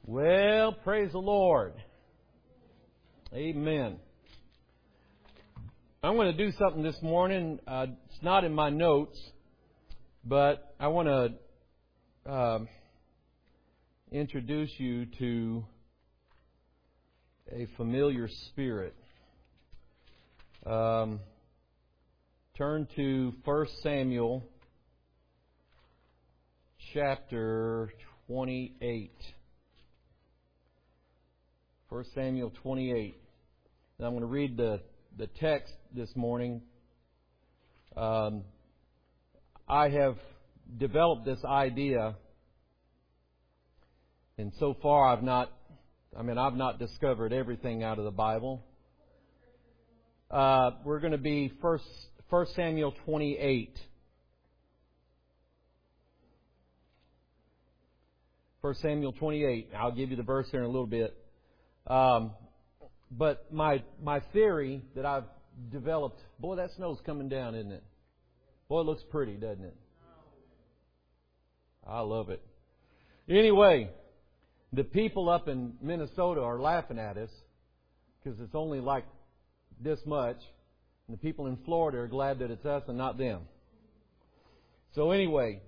Well, praise the Lord. Amen. I'm going to do something this morning. It's not in my notes, but I want to introduce you to a familiar spirit. Turn to 1 Samuel chapter 28. 1 Samuel 28. Now I'm going to read the text this morning. I have developed this idea, and so far I've not discovered everything out of the Bible. We're going to be 1 Samuel 28. 1 Samuel 28. I'll give you the verse here in a little bit. But my theory that I've developed, boy, that snow's coming down, isn't it? Boy, it looks pretty, doesn't it? I love it. Anyway, the people up in Minnesota are laughing at us because it's only like this much. And the people in Florida are glad that it's us and not them. So anyway,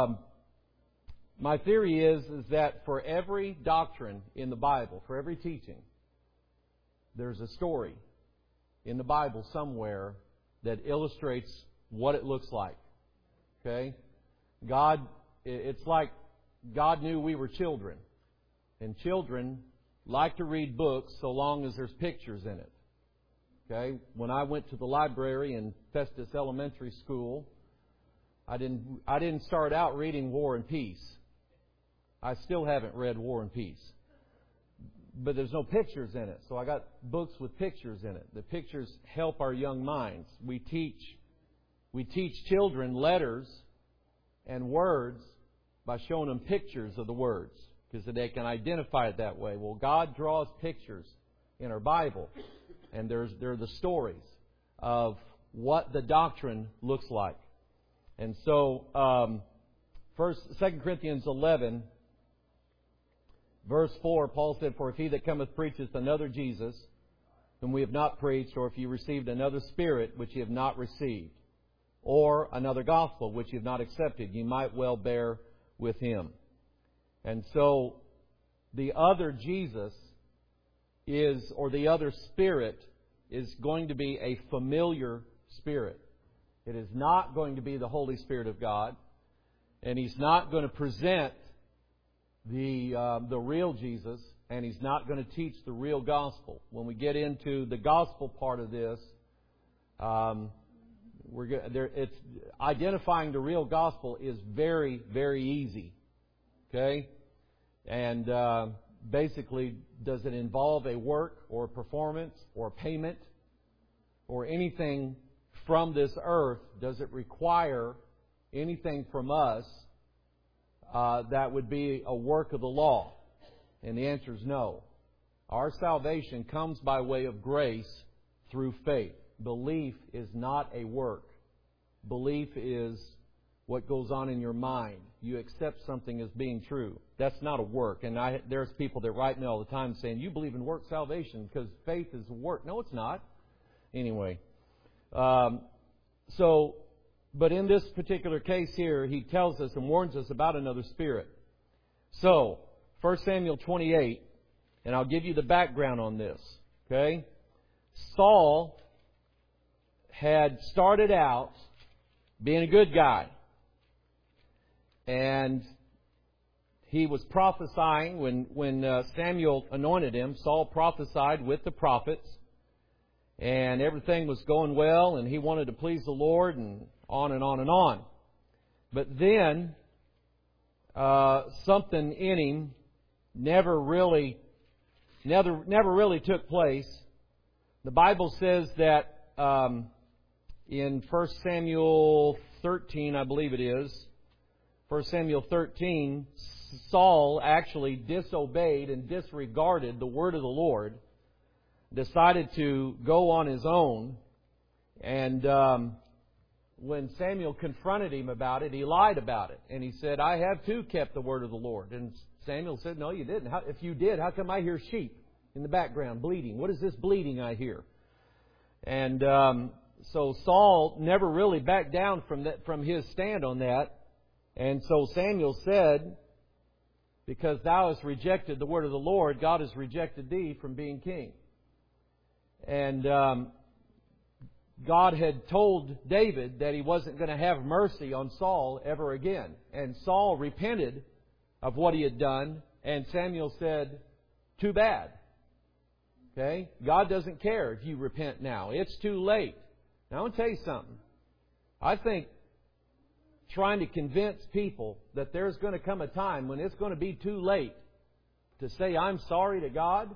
my theory is that for every doctrine in the Bible, for every teaching, there's a story in the Bible somewhere that illustrates what it looks like. Okay? It's like God knew we were children. And children like to read books so long as there's pictures in it. Okay? When I went to the library in Festus Elementary School, I didn't start out reading War and Peace. I still haven't read War and Peace. But there's no pictures in it. So I got books with pictures in it. The pictures help our young minds. We teach children letters and words by showing them pictures of the words, because they can identify it that way. Well, God draws pictures in our Bible, and there are the stories of what the doctrine looks like. And so, 2 Corinthians 11, verse 4, Paul said, "For if he that cometh preacheth another Jesus, whom we have not preached, or if ye received another Spirit, which ye have not received, or another gospel, which ye have not accepted, ye might well bear with him." And so, the other Jesus or the other Spirit is going to be a familiar Spirit. It is not going to be the Holy Spirit of God, and He's not going to present the real Jesus, and He's not going to teach the real gospel. When we get into the gospel part of this, it's identifying the real gospel is very, very easy. Okay, and basically, does it involve a work or a performance or a payment or anything from this earth? Does it require anything from us that would be a work of the law? And the answer is no. Our salvation comes by way of grace through faith. Belief is not a work. Belief is what goes on in your mind. You accept something as being true. That's not a work. And there's people that write me all the time saying, "You believe in work salvation because faith is a work." No, it's not. Anyway, but in this particular case here, he tells us and warns us about another spirit. So, 1 Samuel 28, and I'll give you the background on this. Okay? Saul had started out being a good guy. And he was prophesying when Samuel anointed him. Saul prophesied with the prophets. And everything was going well, and he wanted to please the Lord, and on and on and on. But then, something in him never really took place. The Bible says that in 1 Samuel 13, I believe it is, 1 Samuel 13, Saul actually disobeyed and disregarded the word of the Lord, decided to go on his own, and when Samuel confronted him about it, he lied about it. And he said, "I have too kept the word of the Lord." And Samuel said, no, you didn't. If you did, how come I hear sheep in the background bleating? What is this bleating I hear? And so Saul never really backed down from his stand on that. And so Samuel said, because thou hast rejected the word of the Lord, God has rejected thee from being king. And God had told David that He wasn't going to have mercy on Saul ever again. And Saul repented of what he had done, and Samuel said, too bad. Okay? God doesn't care if you repent now. It's too late. Now, I want to tell you something. I think trying to convince people that there's going to come a time when it's going to be too late to say, I'm sorry to God,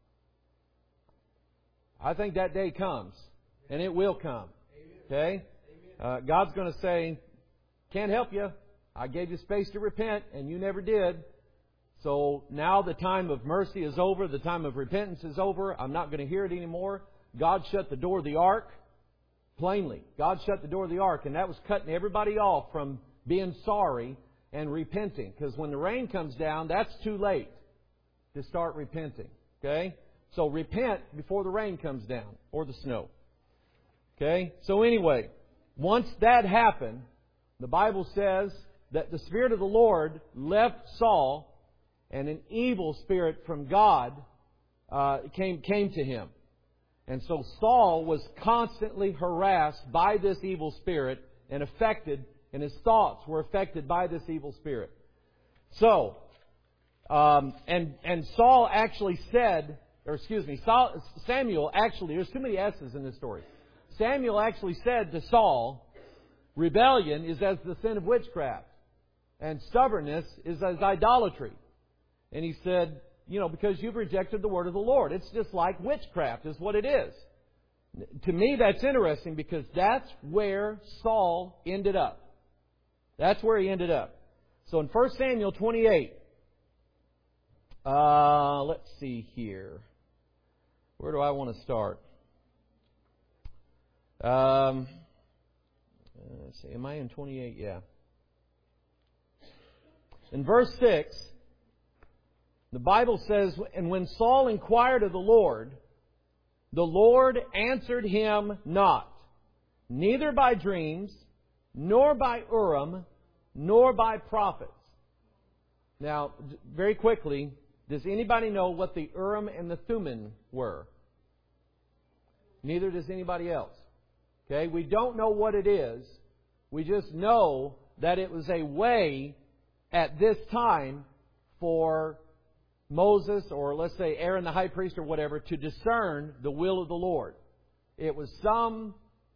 I think that day comes. And it will come. Okay? God's going to say, can't help you. I gave you space to repent, and you never did. So now the time of mercy is over. The time of repentance is over. I'm not going to hear it anymore. God shut the door of the ark. Plainly. God shut the door of the ark, and that was cutting everybody off from being sorry and repenting. Because when the rain comes down, that's too late to start repenting. Okay? So repent before the rain comes down, or the snow. Okay? So anyway, once that happened, the Bible says that the Spirit of the Lord left Saul, and an evil spirit from God came to him. And so Saul was constantly harassed by this evil spirit and affected, and his thoughts were affected by this evil spirit. So, and Saul actually said, Samuel actually, there's too many S's in this story. Samuel actually said to Saul, rebellion is as the sin of witchcraft, and stubbornness is as idolatry. And he said, because you've rejected the word of the Lord. It's just like witchcraft is what it is. To me, that's interesting because that's where Saul ended up. That's where he ended up. So in 1 Samuel 28, let's see here. Where do I want to start? Let's see, am I in 28? Yeah. In verse 6, the Bible says, and when Saul inquired of the Lord answered him not, neither by dreams, nor by Urim, nor by prophets. Now, very quickly, does anybody know what the Urim and the Thummim were? Neither does anybody else. Okay, we don't know what it is. We just know that it was a way at this time for Moses, or let's say Aaron the high priest or whatever, to discern the will of the Lord. It was some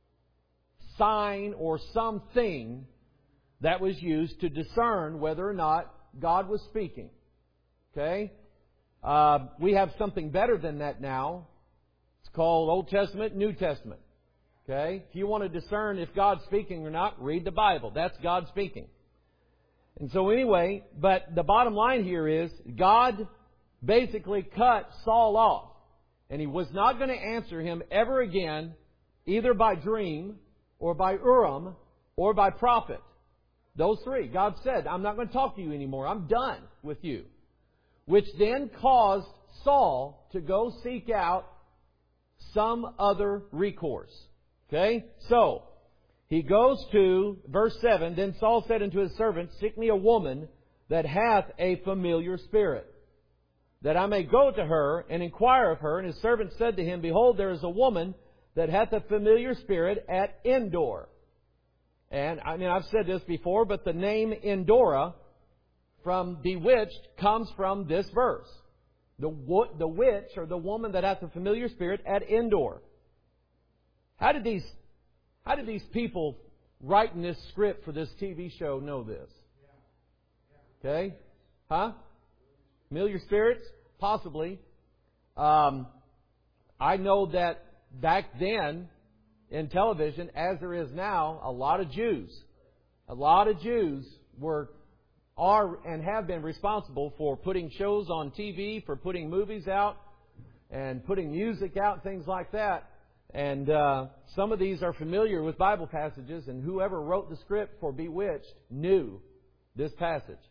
sign or something that was used to discern whether or not God was speaking. Okay? We have something better than that now. It's called Old Testament, New Testament. Okay? If you want to discern if God's speaking or not, read the Bible. That's God speaking. And so anyway, but the bottom line here is God basically cut Saul off. And He was not going to answer him ever again, either by dream or by Urim or by prophet. Those three. God said, I'm not going to talk to you anymore. I'm done with you. Which then caused Saul to go seek out some other recourse. Okay? So, he goes to verse 7, Then Saul said unto his servant, Seek me a woman that hath a familiar spirit, that I may go to her and inquire of her. And his servant said to him, Behold, there is a woman that hath a familiar spirit at Endor. And, I've said this before, but the name Endora from bewitched comes from this verse. The witch, or the woman that hath a familiar spirit at Endor. How did these people writing this script for this TV show know this? Okay? Huh? Familiar spirits? Possibly. I know that back then in television, as there is now, a lot of Jews are and have been responsible for putting shows on TV, for putting movies out, and putting music out, things like that. And some of these are familiar with Bible passages, and whoever wrote the script for Bewitched knew this passage.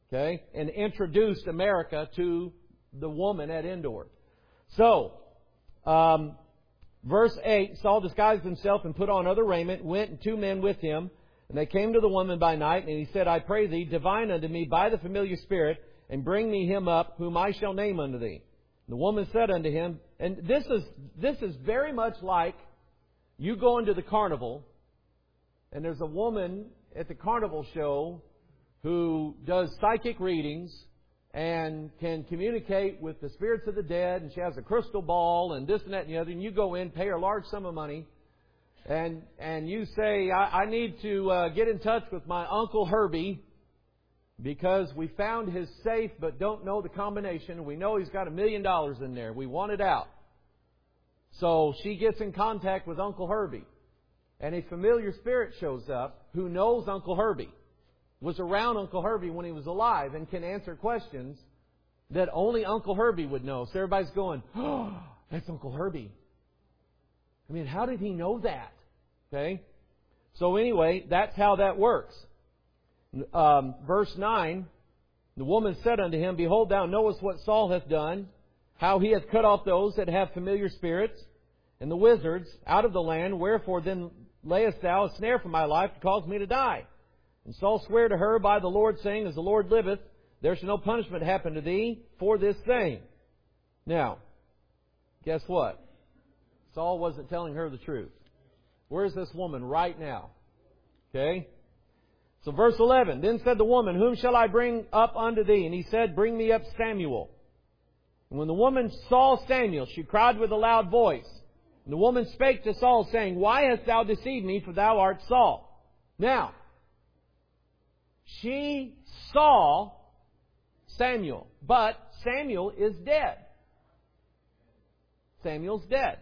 Okay? And introduced America to the woman at Endor. So, verse 8, Saul disguised himself and put on other raiment, went and 2 men with him, and they came to the woman by night, and he said, I pray thee, divine unto me by the familiar spirit, and bring me him up, whom I shall name unto thee. The woman said unto him, and this is very much like you go into the carnival, and there's a woman at the carnival show who does psychic readings and can communicate with the spirits of the dead, and she has a crystal ball and this and that and the other, and you go in, pay her a large sum of money, and you say, I need to get in touch with my Uncle Herbie because we found his safe but don't know the combination. We know he's got $1 million in there. We want it out. So she gets in contact with Uncle Herbie. And a familiar spirit shows up who knows Uncle Herbie, was around Uncle Herbie when he was alive, and can answer questions that only Uncle Herbie would know. So everybody's going, oh, that's Uncle Herbie. I mean, how did he know that? Okay? So anyway, that's how that works. Verse 9, the woman said unto him, Behold, thou knowest what Saul hath done, how he hath cut off those that have familiar spirits, and the wizards out of the land. Wherefore then layest thou a snare for my life to cause me to die? And Saul sware to her by the Lord, saying, As the Lord liveth, there shall no punishment happen to thee for this thing. Now, guess what? Saul wasn't telling her the truth. Where's this woman right now? Okay? So verse 11, Then said the woman, Whom shall I bring up unto thee? And he said, Bring me up Samuel. And when the woman saw Samuel, she cried with a loud voice. And the woman spake to Saul, saying, Why hast thou deceived me, for thou art Saul? Now, she saw Samuel, but Samuel is dead. Samuel's dead.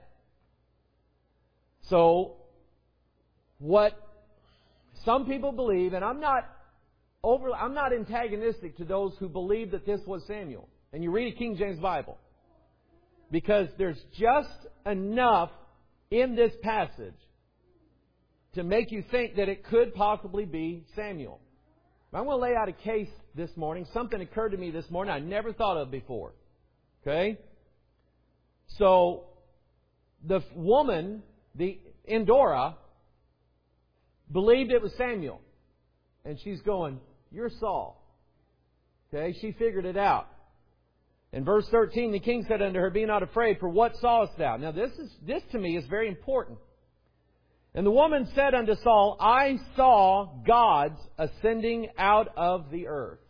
So, what some people believe, and I'm not antagonistic to those who believe that this was Samuel. And you read a King James Bible. Because there's just enough in this passage to make you think that it could possibly be Samuel. I'm going to lay out a case this morning. Something occurred to me this morning I never thought of before. Okay? So, the woman, the Endora, believed it was Samuel. And she's going, You're Saul. Okay? She figured it out. In verse 13, the king said unto her, Be not afraid, for what sawest thou? Now this to me is very important. And the woman said unto Saul, I saw gods ascending out of the earth.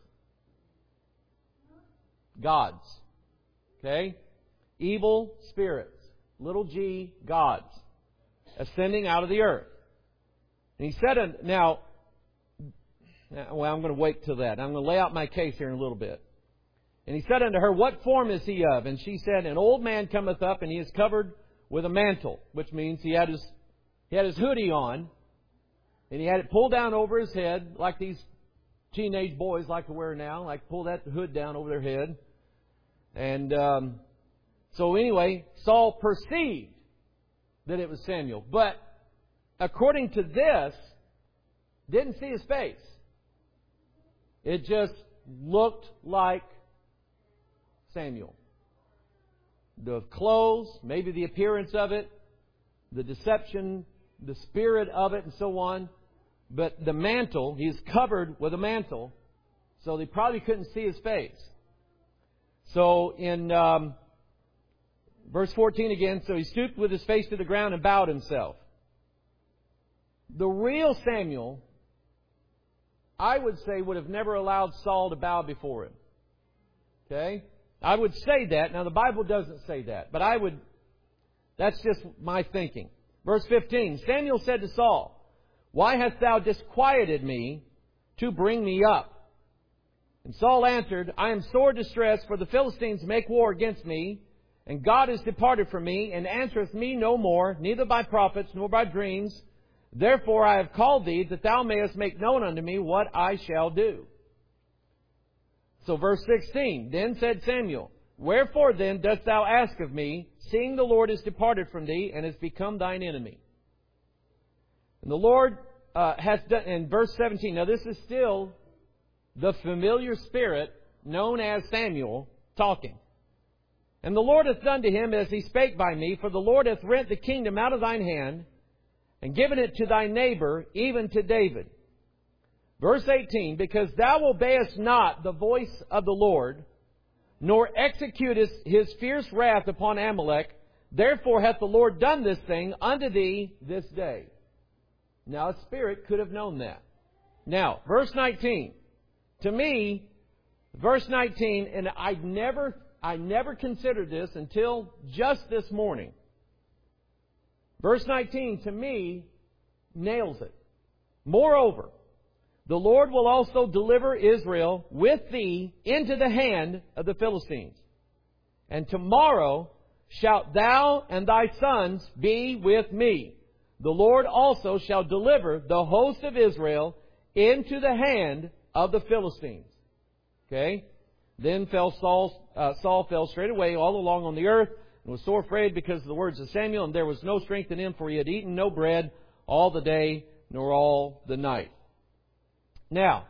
Gods. Okay? Evil spirits. Little g, gods. Ascending out of the earth. And he said, well, I'm going to wait till that. I'm going to lay out my case here in a little bit. And he said unto her, What form is he of? And she said, An old man cometh up, and he is covered with a mantle, which means he had his hoodie on, and he had it pulled down over his head, like these teenage boys like to wear now, like pull that hood down over their head. And so anyway, Saul perceived that it was Samuel. But according to this, didn't see his face. It just looked like Samuel. The clothes, maybe the appearance of it, the deception, the spirit of it, and so on. But the mantle, he's covered with a mantle, so they probably couldn't see his face. So in verse 14 again, so he stooped with his face to the ground and bowed himself. The real Samuel, I would say, would have never allowed Saul to bow before him. Okay? I would say that. Now, the Bible doesn't say that. But that's just my thinking. Verse 15, Samuel said to Saul, Why hast thou disquieted me to bring me up? And Saul answered, I am sore distressed, for the Philistines make war against me, and God is departed from me, and answereth me no more, neither by prophets nor by dreams. Therefore I have called thee, that thou mayest make known unto me what I shall do. So verse 16, Then said Samuel, Wherefore then dost thou ask of me, seeing the Lord is departed from thee, and is become thine enemy? And the Lord has done, in verse 17, now this is still the familiar spirit known as Samuel talking. And the Lord hath done to him as he spake by me, for the Lord hath rent the kingdom out of thine hand, and given it to thy neighbor, even to David. Verse 18, because thou obeyest not the voice of the Lord, nor executest his fierce wrath upon Amalek, therefore hath the Lord done this thing unto thee this day. Now a spirit could have known that. Now, verse 19. To me, verse 19, and I never considered this until just this morning. Verse 19, to me, nails it. Moreover, the Lord will also deliver Israel with thee into the hand of the Philistines. And tomorrow shalt thou and thy sons be with me. The Lord also shall deliver the host of Israel into the hand of the Philistines. Okay? Then Saul fell straightway all along on the earth, and was sore afraid because of the words of Samuel, and there was no strength in him, for he had eaten no bread all the day, nor all the night. Now,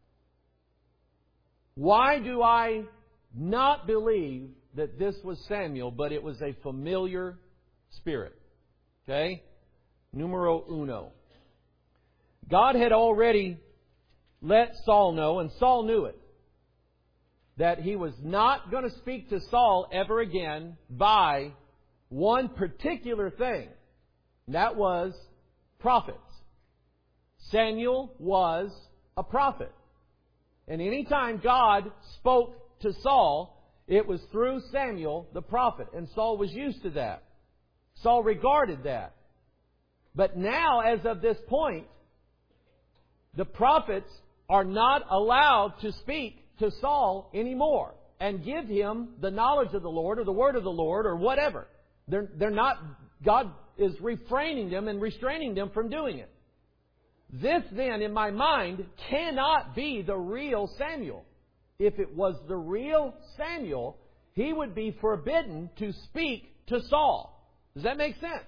why do I not believe that this was Samuel, but it was a familiar spirit? Okay? Numero uno. God had already let Saul know, and Saul knew it, that he was not going to speak to Saul ever again by one particular thing. And that was prophets. Samuel was a prophet. And any time God spoke to Saul, it was through Samuel the prophet. And Saul was used to that. Saul regarded that. But now, as of this point, the prophets are not allowed to speak to Saul anymore and give him the knowledge of the Lord or the word of the Lord or whatever. They're not, God is refraining them and restraining them from doing it. This then, in my mind, cannot be the real Samuel. If it was the real Samuel, he would be forbidden to speak to Saul. Does that make sense?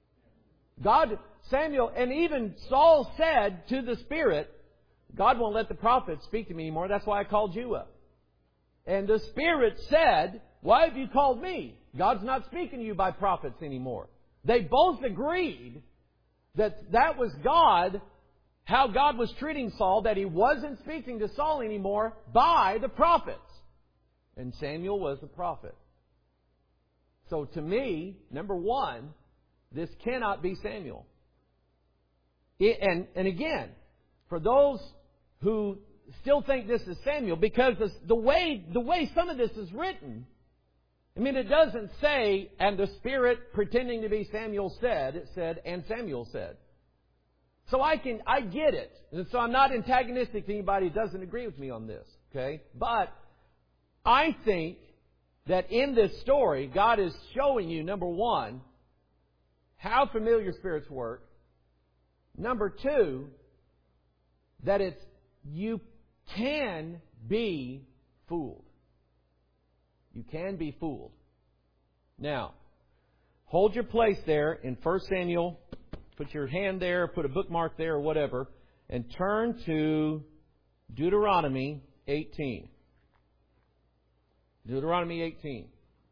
Samuel, and even Saul said to the Spirit, God won't let the prophets speak to me anymore. That's why I called you up. And the Spirit said, why have you called me? God's not speaking to you by prophets anymore. They both agreed that that was God, how God was treating Saul, that He wasn't speaking to Saul anymore by the prophets. And Samuel was a prophet. So to me, number one, this cannot be Samuel. And again, for those who still think this is Samuel, because the way some of this is written, I mean, it doesn't say, and the Spirit pretending to be Samuel said. It said, and Samuel said. So I get it. And so I'm not antagonistic to anybody who doesn't agree with me on this. Okay? But I think that in this story, God is showing you, number one, how familiar spirits work. Number two, that you can be fooled. You can be fooled. Now, hold your place there in 1 Samuel. Put your hand there, put a bookmark there or whatever, and turn to Deuteronomy 18. Deuteronomy 18.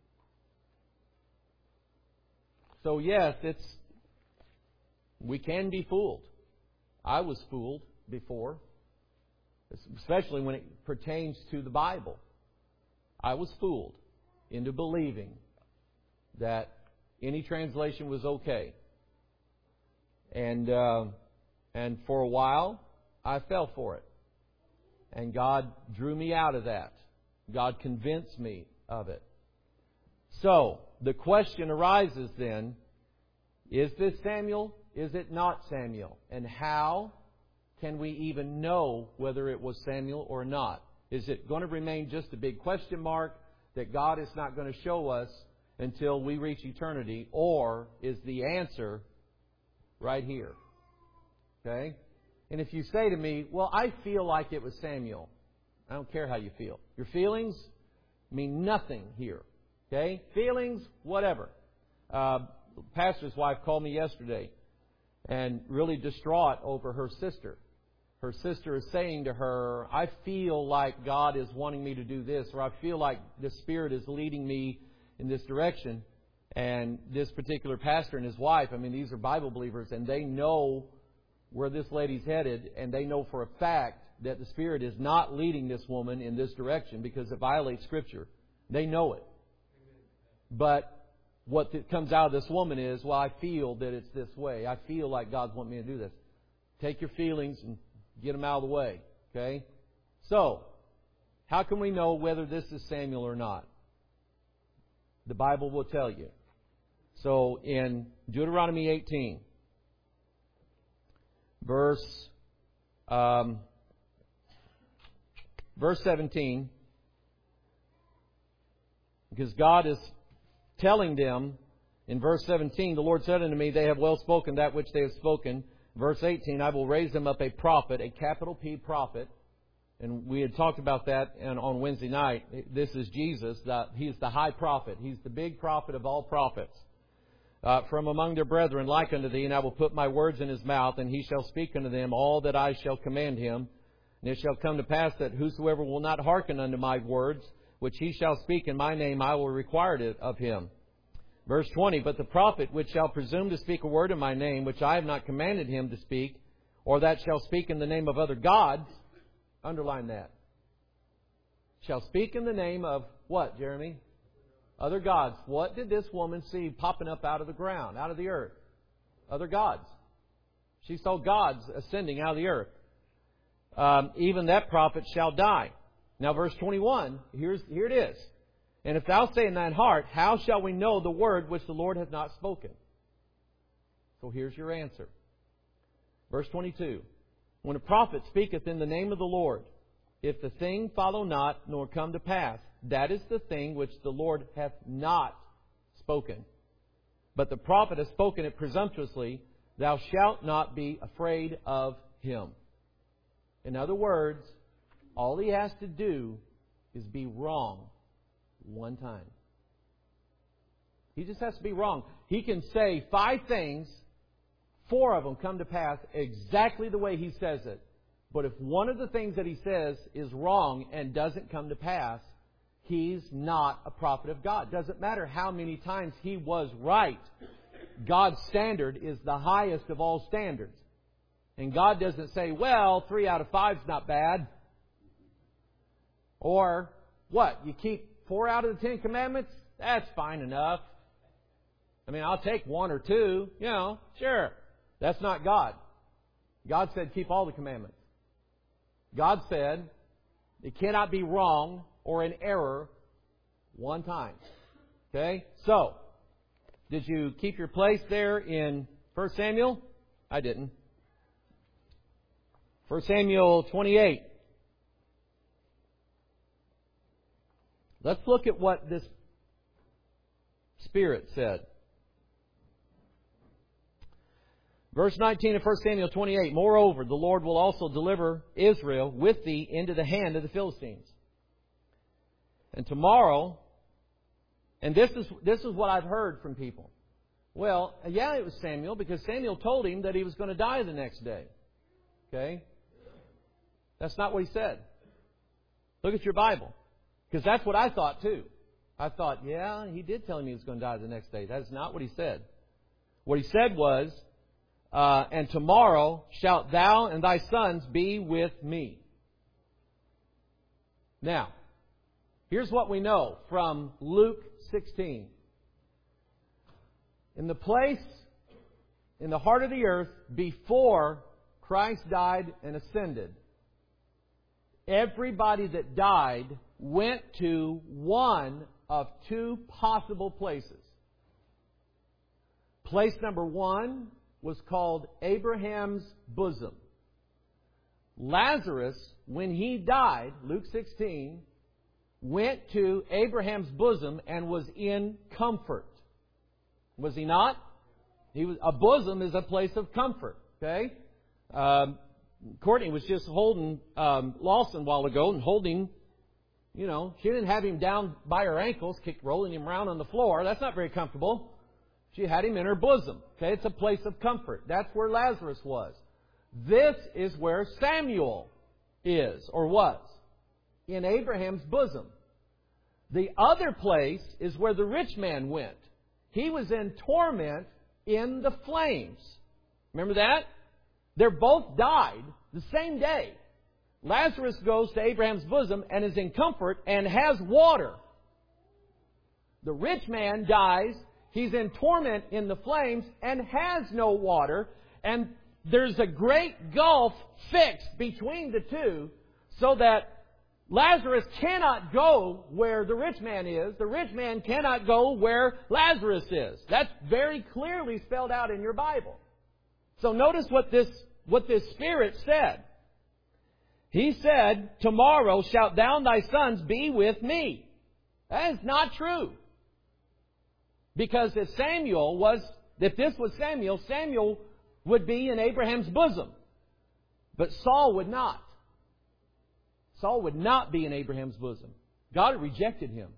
So yes, we can be fooled. I was fooled before, especially when it pertains to the Bible. I was fooled into believing that any translation was okay. And for a while, I fell for it. And God drew me out of that. God convinced me of it. So, the question arises then, is this Samuel? Is it not Samuel? And how can we even know whether it was Samuel or not? Is it going to remain just a big question mark that God is not going to show us until we reach eternity? Or is the answer right here? Okay? And if you say to me, well, I feel like it was Samuel. I don't care how you feel. Your feelings mean nothing here. Okay? Feelings, whatever. Pastor's wife called me yesterday and really distraught over her sister. her sister is saying to her, I feel like God is wanting me to do this, or I feel like the Spirit is leading me in this direction. And this particular pastor and his wife, I mean, these are Bible believers, and they know where this lady's headed, and they know for a fact that the Spirit is not leading this woman in this direction because it violates Scripture. They know it. But what comes out of this woman is, well, I feel that it's this way. I feel like God's wanting me to do this. Take your feelings and get them out of the way. Okay? So, how can we know whether this is Samuel or not? The Bible will tell you. So, in Deuteronomy 18, verse 17, because God is telling them in verse 17, the Lord said unto me, they have well spoken that which they have spoken. Verse 18, I will raise them up a prophet, a capital P prophet. And we had talked about that on Wednesday night. This is Jesus. He is the high prophet. He's the big prophet of all prophets. From among their brethren like unto thee, and I will put my words in his mouth, and he shall speak unto them all that I shall command him. And it shall come to pass that whosoever will not hearken unto my words, which he shall speak in my name, I will require it of him. Verse 20, but the prophet which shall presume to speak a word in my name, which I have not commanded him to speak, or that shall speak in the name of other gods, underline that. Shall speak in the name of what, Jeremy? Other gods. What did this woman see popping up out of the ground, out of the earth? Other gods. She saw gods ascending out of the earth. Even that prophet shall die. Now verse 21, here it is. And if thou say in thine heart, how shall we know the word which the Lord hath not spoken? So here's your answer. Verse 22. When a prophet speaketh in the name of the Lord, if the thing follow not, nor come to pass, that is the thing which the Lord hath not spoken. But the prophet hath spoken it presumptuously, thou shalt not be afraid of him. In other words, all he has to do is be wrong one time. He just has to be wrong. He can say 5 things, 4 of them come to pass exactly the way he says it. But if one of the things that he says is wrong and doesn't come to pass, he's not a prophet of God. Doesn't matter how many times he was right. God's standard is the highest of all standards. And God doesn't say, well, 3 out of 5 is not bad. Or, what? You keep 4 out of the 10 commandments? That's fine enough. I mean, I'll take 1 or 2. You know, sure. That's not God. God said, keep all the commandments. God said, it cannot be wrong or in error one time. Okay? So, did you keep your place there in 1 Samuel? I didn't. 1 Samuel 28. Let's look at what this Spirit said. Verse 19 of 1 Samuel 28. Moreover, the Lord will also deliver Israel with thee into the hand of the Philistines. And tomorrow, and this is what I've heard from people. Well, yeah, it was Samuel, because Samuel told him that he was going to die the next day. Okay? That's not what he said. Look at your Bible. Because that's what I thought too. I thought, yeah, he did tell him he was going to die the next day. That's not what he said. What he said was, and tomorrow shalt thou and thy sons be with me. Now, here's what we know from Luke 16. In the place, in the heart of the earth, before Christ died and ascended, everybody that died went to one of 2 possible places. Place number 1 was called Abraham's bosom. Lazarus, when he died, Luke 16, went to Abraham's bosom and was in comfort. Was he not? A bosom is a place of comfort. Okay? Courtney was just holding Lawson a while ago and holding, she didn't have him down by her ankles, rolling him around on the floor. That's not very comfortable. She had him in her bosom. Okay, it's a place of comfort. That's where Lazarus was. This is where Samuel is, or was, in Abraham's bosom. The other place is where the rich man went. He was in torment in the flames. Remember that? They're both died the same day. Lazarus goes to Abraham's bosom and is in comfort and has water. The rich man dies. He's in torment in the flames and has no water. And there's a great gulf fixed between the two so that Lazarus cannot go where the rich man is. The rich man cannot go where Lazarus is. That's very clearly spelled out in your Bible. So notice what this Spirit said. He said, tomorrow shalt thou and thy sons be with me. That is not true. Because if this was Samuel, Samuel would be in Abraham's bosom. But Saul would not. Saul would not be in Abraham's bosom. God rejected him.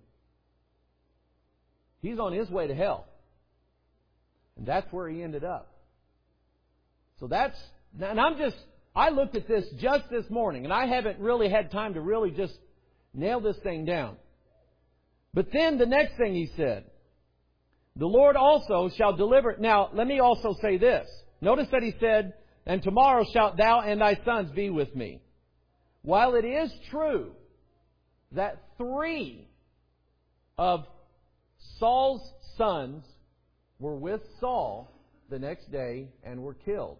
He's on his way to hell. And that's where he ended up. So I looked at this just this morning, and I haven't really had time to really just nail this thing down. But then the next thing he said, the Lord also shall deliver. Now, let me also say this. Notice that he said, and tomorrow shalt thou and thy sons be with me. While it is true that 3 of Saul's sons were with Saul the next day and were killed,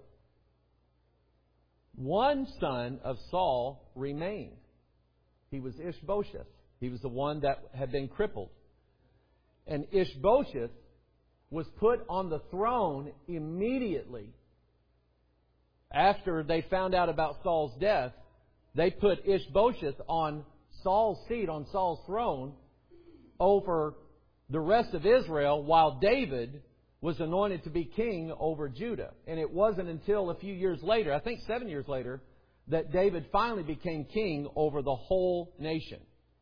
one son of Saul remained. He was Ishbosheth. He was the one that had been crippled. And Ishbosheth was put on the throne immediately after they found out about Saul's death. They put Ishbosheth on Saul's seat, on Saul's throne, over the rest of Israel, while David was anointed to be king over Judah. And it wasn't until a few years later, I think 7 years later, that David finally became king over the whole nation.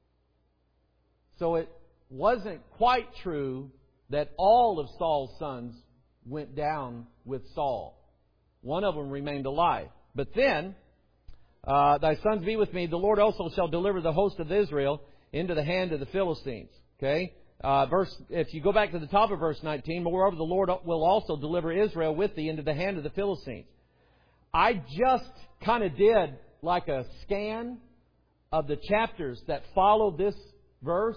So it wasn't quite true that all of Saul's sons went down with Saul. One of them remained alive. But then, thy sons be with me. The Lord also shall deliver the host of Israel into the hand of the Philistines. Okay? If you go back to the top of verse 19, moreover, the Lord will also deliver Israel with thee into the hand of the Philistines. I just kind of did like a scan of the chapters that follow this verse.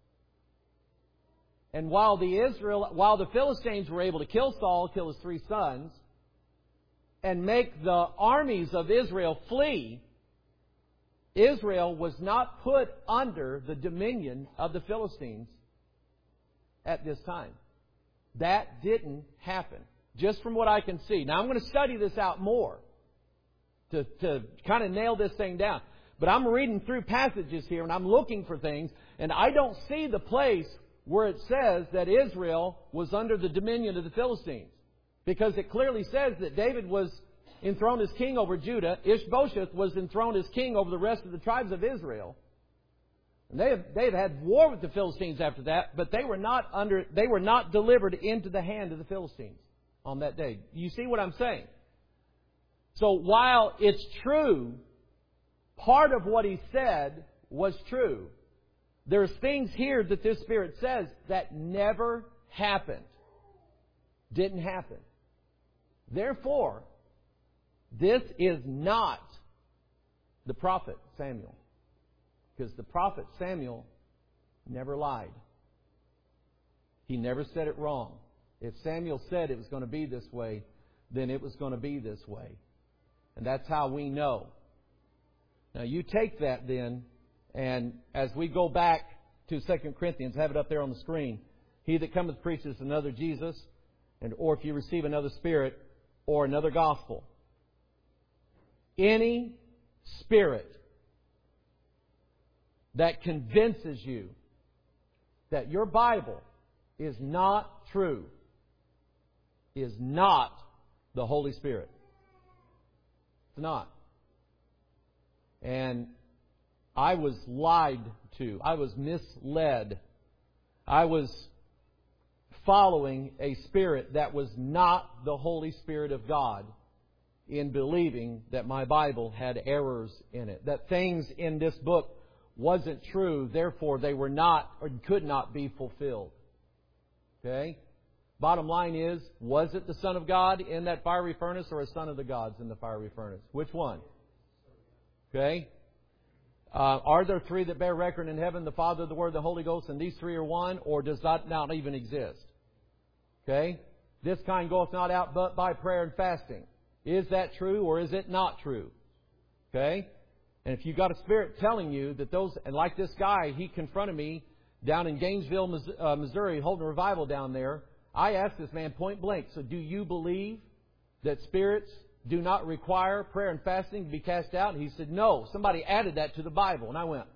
And while the Philistines were able to kill Saul, kill his 3 sons, and make the armies of Israel flee, Israel was not put under the dominion of the Philistines at this time. That didn't happen, just from what I can see. Now, I'm going to study this out more to kind of nail this thing down. But I'm reading through passages here, and I'm looking for things, and I don't see the place where it says that Israel was under the dominion of the Philistines. Because it clearly says that David was enthroned as king over Judah. Ishbosheth was enthroned as king over the rest of the tribes of Israel. And they've had war with the Philistines after that, but they were not delivered into the hand of the Philistines on that day. You see what I'm saying? So while it's true, part of what he said was true, there's things here that this Spirit says that never happened. Didn't happen. Therefore, this is not the prophet Samuel. Because the prophet Samuel never lied. He never said it wrong. If Samuel said it was going to be this way, then it was going to be this way. And that's how we know. Now you take that then, and as we go back to 2 Corinthians, have it up there on the screen. He that cometh preaches another Jesus, or if you receive another spirit, or another gospel. Any spirit that convinces you that your Bible is not true is not the Holy Spirit. It's not. And I was lied to. I was misled. I was following a spirit that was not the Holy Spirit of God. in believing that my Bible had errors in it, that things in this book wasn't true, therefore they were not or could not be fulfilled. Okay? Bottom line is, was it the Son of God in that fiery furnace or a son of the gods in the fiery furnace? Which one? Okay? Are there three that bear record in heaven, the Father, the Word, the Holy Ghost, and these three are one, or does that not even exist? Okay? This kind goeth not out but by prayer and fasting. Is that true or is it not true? Okay? And if you've got a spirit telling you that those, and like this guy, he confronted me down in Gainesville, Missouri, holding a revival down there. I asked this man point blank, so do you believe that spirits do not require prayer and fasting to be cast out? And he said, no. Somebody added that to the Bible. And I went,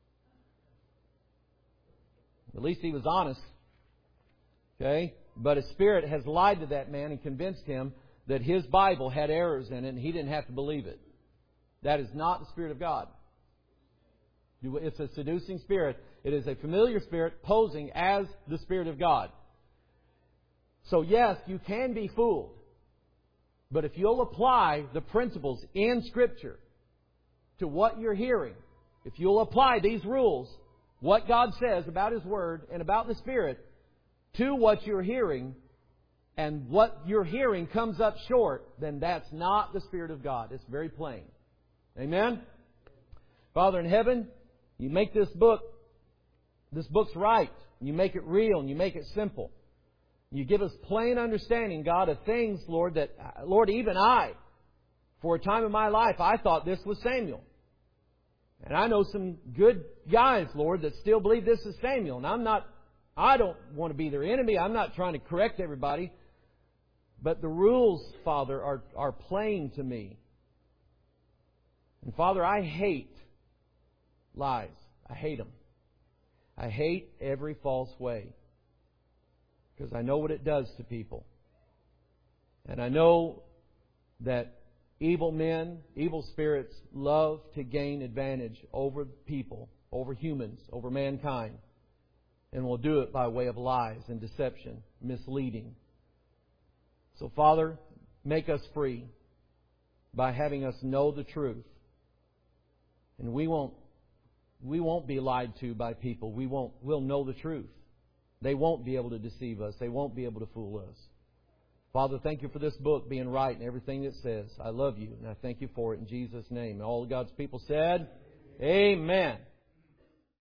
at least he was honest. Okay? But a spirit has lied to that man and convinced him that his Bible had errors in it and he didn't have to believe it. That is not the Spirit of God. It's a seducing spirit. It is a familiar spirit posing as the Spirit of God. So yes, you can be fooled. But if you'll apply the principles in Scripture to what you're hearing, if you'll apply these rules, what God says about His Word and about the Spirit, to what you're hearing, and what you're hearing comes up short, then that's not the Spirit of God. It's very plain. Amen? Father in heaven, you make this book's right. You make it real and you make it simple. You give us plain understanding, God, of things, Lord, that, Lord, even I, for a time in my life, I thought this was Samuel. And I know some good guys, Lord, that still believe this is Samuel. And I don't want to be their enemy. I'm not trying to correct everybody. But the rules, Father, are plain to me. And Father, I hate lies. I hate them. I hate every false way. Because I know what it does to people. And I know that evil men, evil spirits love to gain advantage over people, over humans, over mankind. And will do it by way of lies and deception, misleading. So Father, make us free by having us know the truth. And we won't be lied to by people. We'll know the truth. They won't be able to deceive us. They won't be able to fool us. Father, thank you for this book being right in everything it says. I love you and I thank you for it in Jesus' name. And all of God's people said, Amen.